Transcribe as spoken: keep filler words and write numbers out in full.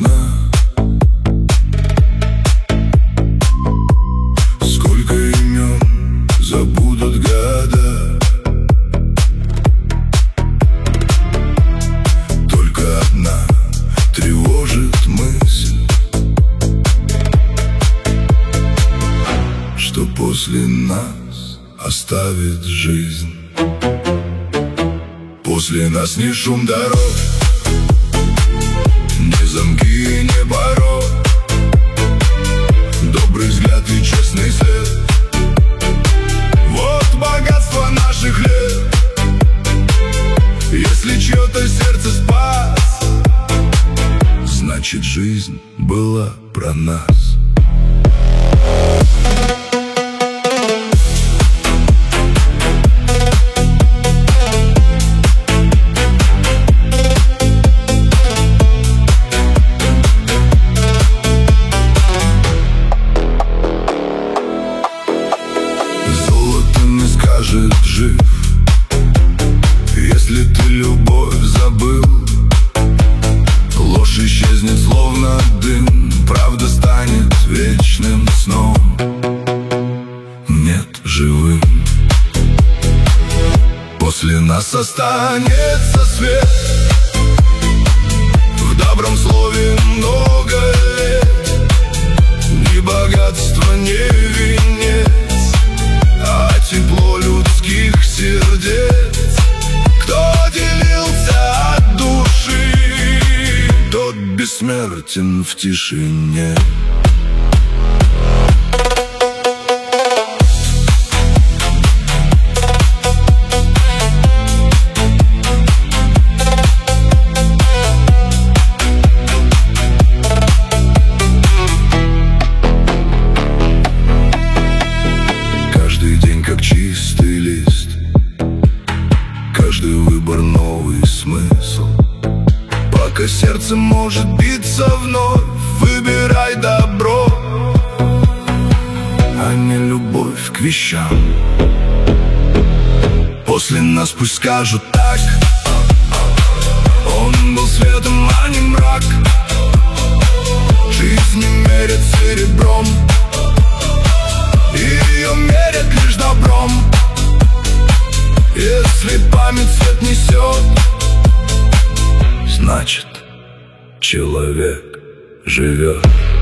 одна. Сколько имен забудут года, только одна тревожит мысль, что после нас оставит жизнь. После нас ни шум дорог, ни замки, ни порог, добрый взгляд и честный след. Вот богатство наших лет. Если чье-то сердце спас, значит, жизнь была про нас. Скажет жив, если ты любовь забыл. Ложь исчезнет словно дым, правда станет вечным сном. Нет, живым. После нас останется свет, в добром слове много лет. Ни богатство, ни венец, а тепло людских сердец. Кто делился от души, тот бессмертен в тишине. Как чистый лист, каждый выбор новый смысл. Пока сердце может биться вновь, выбирай добро, а не любовь к вещам. После нас пусть скажут так: он был светом, а не мрак. Жизнь не мерят серебром, ее мерят лишь добром. Если память свет несет, значит, человек живет.